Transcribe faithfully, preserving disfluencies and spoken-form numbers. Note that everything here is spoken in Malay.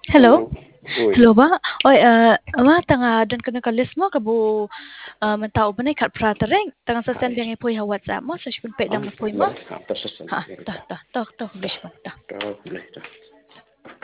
Hello? Hello. Uy. Hello ba? Oy, ah, ama tanga dan kena kalis mo kabo uh, mentao ba na kat pratareng tangan sa send Ay. yang ipoy ha WhatsApp mo sa shpun pe Ah, lang mo poy mo. balik. Apa sa Ha, sandali ta ta? ta ta ta bilis mo ta. Ta, balik ta.